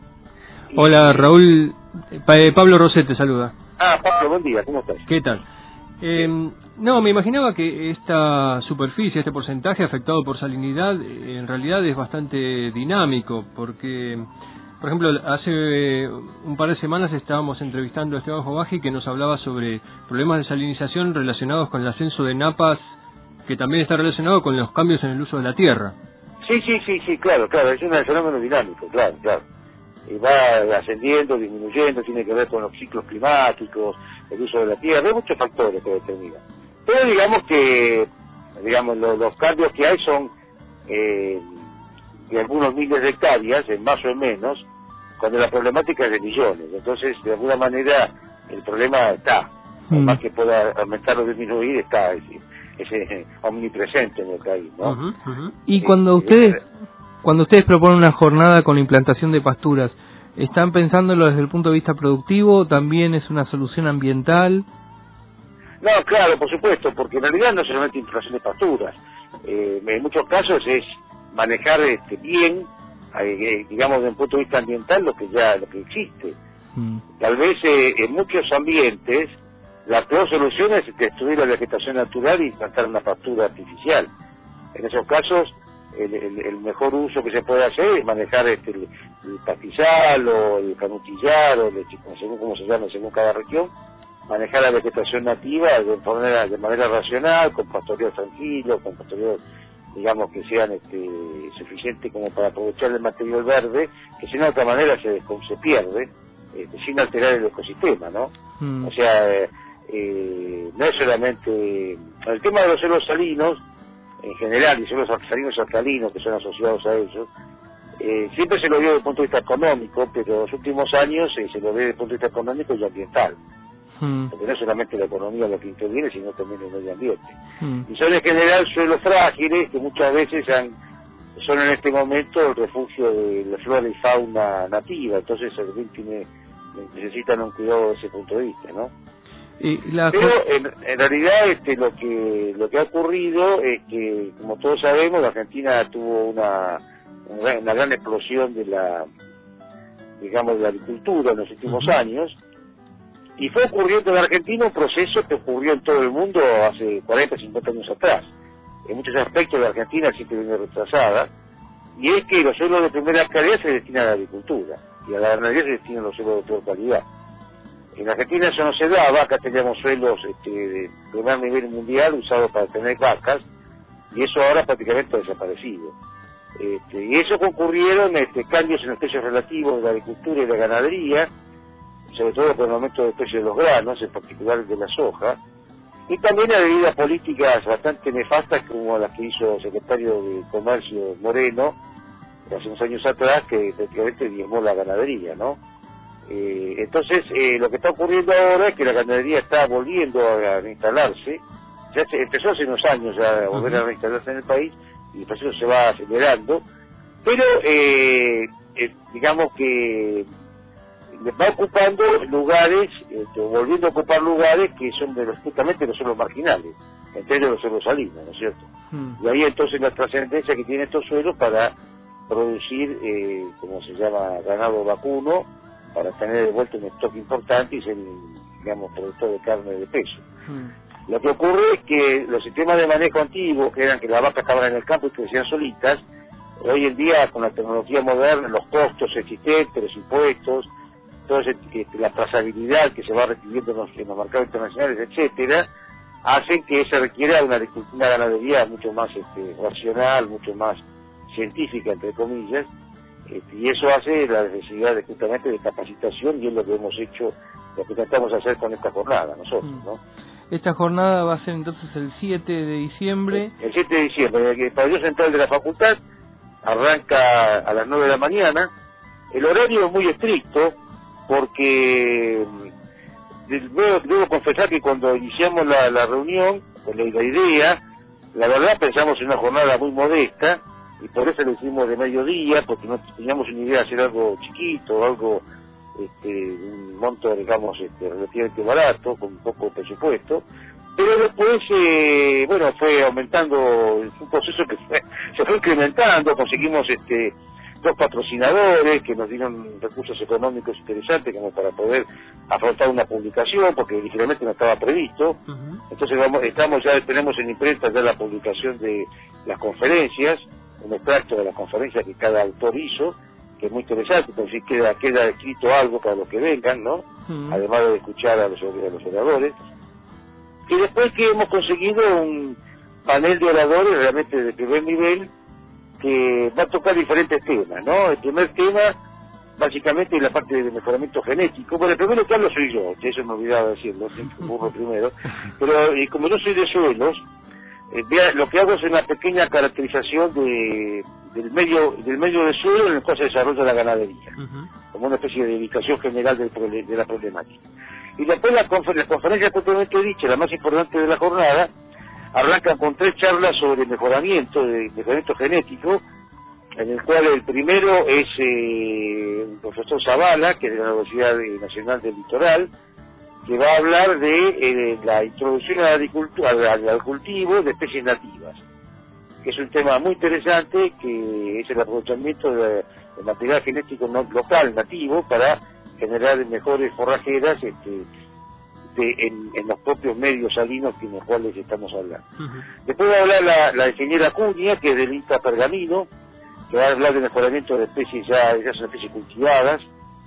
Hola, Raúl, Pablo Rosete saluda. Pablo, buen día, ¿cómo estás? ¿Qué tal? No, me imaginaba que esta superficie, este porcentaje afectado por salinidad, en realidad es bastante dinámico, porque, por ejemplo, hace un par de semanas estábamos entrevistando a Esteban Jovaji, que nos hablaba sobre problemas de salinización relacionados con el ascenso de napas, que también está relacionado con los cambios en el uso de la tierra. Sí, claro, es un fenómeno dinámico, claro. Y va ascendiendo, disminuyendo, tiene que ver con los ciclos climáticos, el uso de la tierra, hay muchos factores que determinan. Pero digamos que los cambios que hay son de algunos miles de hectáreas, en más o en menos, cuando la problemática es de millones. Entonces, de alguna manera, el problema está. Más que pueda aumentar o disminuir, está, es omnipresente en el país, ¿no? Y cuando ustedes proponen una jornada con implantación de pasturas, ¿están pensándolo desde el punto de vista productivo? ¿También es una solución ambiental? No, claro, por supuesto, porque en realidad no solamente implantación de pasturas. En muchos casos es manejar bien, digamos, desde un punto de vista ambiental lo que existe. Tal vez en muchos ambientes la peor solución es destruir la vegetación natural y plantar una pastura artificial. En esos casos el mejor uso que se puede hacer es manejar el pastizal o el canutillar o según cómo se llama según cada región, manejar la vegetación nativa de manera racional, con pastoreos tranquilos, con pastoreos, digamos, que sean suficientes como para aprovechar el material verde, que si no de otra manera se pierde, sin alterar el ecosistema, ¿no? O sea, no es solamente el tema de los suelos salinos en general y suelos salinos alcalinos que son asociados a ellos, siempre se lo vio desde el punto de vista económico, pero en los últimos años se lo ve desde el punto de vista económico y ambiental, porque no es solamente la economía lo que interviene, sino también el medio ambiente. Y son en general suelos frágiles que muchas veces son en este momento el refugio de la flora y fauna nativa, entonces necesitan un cuidado desde ese punto de vista, ¿no? Pero en realidad lo que ha ocurrido es que, como todos sabemos, la Argentina tuvo una gran explosión de la agricultura en los últimos años, y fue ocurriendo en Argentina un proceso que ocurrió en todo el mundo hace 40, 50 años atrás. En muchos aspectos la Argentina siempre viene retrasada, y es que los suelos de primera calidad se destinan a la agricultura, y a la ganadería se destinan los suelos de peor calidad. En Argentina eso no se daba, acá teníamos suelos de primer nivel mundial usados para tener vacas, y eso ahora prácticamente ha desaparecido. Y eso concurrieron cambios en los precios relativos de la agricultura y la ganadería, sobre todo por el aumento del precio de los granos, en particular de la soja, y también debido a políticas bastante nefastas como las que hizo el secretario de Comercio Moreno hace unos años atrás, que prácticamente diezmó la ganadería, ¿no? Entonces, lo que está ocurriendo ahora es que la ganadería está volviendo a reinstalarse. Ya empezó hace unos años ya a volver a reinstalarse en el país, y el proceso se va acelerando, pero digamos que va ocupando lugares, volviendo a ocupar lugares que son justamente los suelos marginales, entre ellos los suelos salinos, ¿no es cierto? Y ahí entonces la trascendencia que tienen estos suelos para producir, como se llama, ganado vacuno, para tener de vuelta un stock importante y ser, digamos, productor de carne de peso. Lo que ocurre es que los sistemas de manejo antiguos, que eran que las vacas estaban en el campo y crecían solitas, hoy en día con la tecnología moderna, los costos existentes, los impuestos, entonces la trazabilidad que se va recibiendo en los mercados internacionales, etcétera, hacen que se requiera una ganadería mucho más racional, mucho más científica, entre comillas, y eso hace la necesidad justamente de capacitación, y es lo que hemos hecho, lo que tratamos de hacer con esta jornada nosotros, ¿no? Esta jornada va a ser entonces el 7 de diciembre. El 7 de diciembre, el pabellón central de la facultad arranca a las 9 de la mañana. El horario es muy estricto, porque debo confesar que cuando iniciamos la reunión, con la idea, la verdad pensamos en una jornada muy modesta, y por eso lo hicimos de mediodía, porque no teníamos una idea de hacer algo chiquito, algo un monto, digamos, relativamente barato, con poco presupuesto, pero después, fue aumentando, un proceso que se fue incrementando, conseguimos dos patrocinadores que nos dieron recursos económicos interesantes como para poder afrontar una publicación, porque originalmente no estaba previsto. Entonces tenemos en imprenta ya la publicación de las conferencias, un extracto de las conferencias que cada autor hizo, que es muy interesante, porque queda escrito algo para los que vengan, ¿no? Además de escuchar a los oradores. Y después que hemos conseguido un panel de oradores realmente de primer nivel, que va a tocar diferentes temas, ¿no? El primer tema, básicamente, es la parte de mejoramiento genético. Bueno, el primero que hablo soy yo, que eso me olvidaba decirlo, siempre burro primero, pero como yo soy de suelos, lo que hago es una pequeña caracterización del medio de suelo en el cual se desarrolla la ganadería, como una especie de dedicación general de la problemática. Y después las conferencias propiamente dichas, la más importante de la jornada, arrancan con 3 charlas sobre mejoramiento genético, en el cual el primero es el profesor Zavala, que es de la Universidad Nacional del Litoral, que va a hablar de la introducción al cultivo de especies nativas, que es un tema muy interesante, que es el aprovechamiento de material genético local, nativo, para generar mejores forrajeras en los propios medios salinos en los cuales estamos hablando. Después va a hablar la ingeniera Acuña, que es del INTA Pergamino, que va a hablar de mejoramiento de especies ya son especies cultivadas,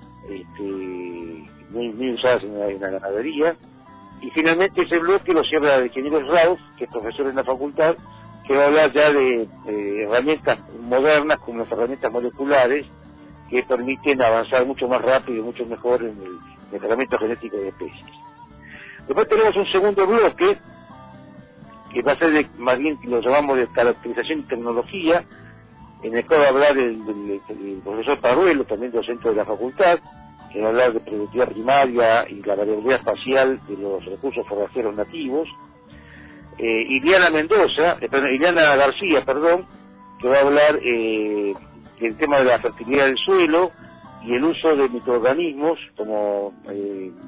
muy usadas en la ganadería. Y finalmente ese bloque lo cierra el ingeniero Rauf, que es profesor en la facultad, que va a hablar ya de herramientas modernas como las herramientas moleculares, que permiten avanzar mucho más rápido y mucho mejor en el mejoramiento genético de especies. Después tenemos un segundo bloque, que va a ser más bien lo llamamos de caracterización y tecnología, en el cual va a hablar el profesor Paruelo, también docente de la facultad, que va a hablar de productividad primaria y la variabilidad espacial de los recursos forrajeros nativos. Iliana García, que va a hablar del tema de la fertilidad del suelo y el uso de microorganismos como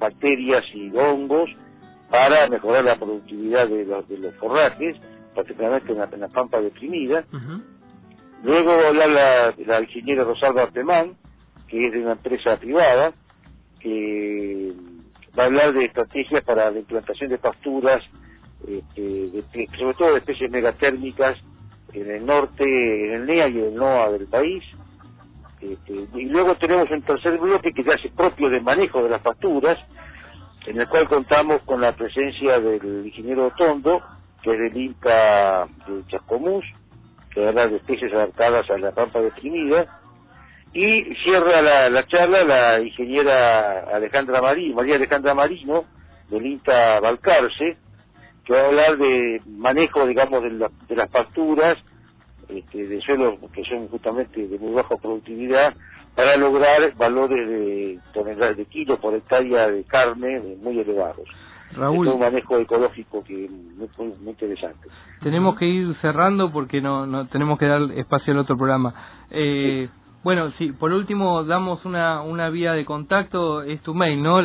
bacterias y hongos para mejorar la productividad de los forrajes, particularmente en la pampa deprimida. Luego va a hablar la ingeniera Rosalba Artemán, que es de una empresa privada, que va a hablar de estrategias para la implantación de pasturas, sobre todo de especies megatérmicas en el norte, en el NEA y en el NOA del país. Y luego tenemos un tercer bloque que ya es propio del manejo de las pasturas, en el cual contamos con la presencia del ingeniero Otondo, que es del INTA de Chascomús, que habla de especies adaptadas a la pampa deprimida. Y cierra la charla la ingeniera María Alejandra Marino, del INTA Balcarce, que va a hablar de manejo, digamos, de las pasturas, de suelos que son justamente de muy baja productividad, para lograr valores de toneladas de kilos por hectárea de carne muy elevados. Raúl, es un manejo ecológico que es muy interesante. Tenemos que ir cerrando porque no tenemos que dar espacio al otro programa. Sí. Bueno, sí, por último damos una vía de contacto, es tu mail, ¿no?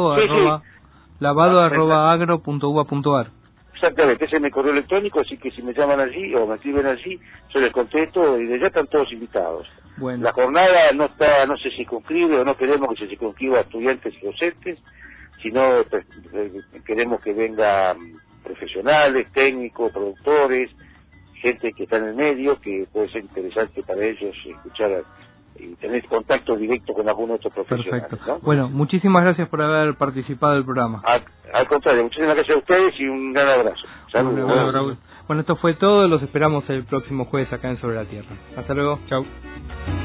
lavado@agro.uba.ar. Exactamente, ese es mi correo electrónico, así que si me llaman allí o me escriben allí, yo les contesto y de ya están todos invitados. Bueno. La jornada no se circunscribe o no queremos que se circunscriba a estudiantes y docentes, sino queremos que vengan profesionales, técnicos, productores, gente que está en el medio, que puede ser interesante para ellos escuchar y tener contacto directo con algún otro profesional. Perfecto. ¿No? Bueno, muchísimas gracias por haber participado del programa. Al contrario, muchísimas gracias a ustedes y un gran abrazo. Saludos. Bueno, esto fue todo, los esperamos el próximo jueves acá en Sobre la Tierra. Hasta luego, chau.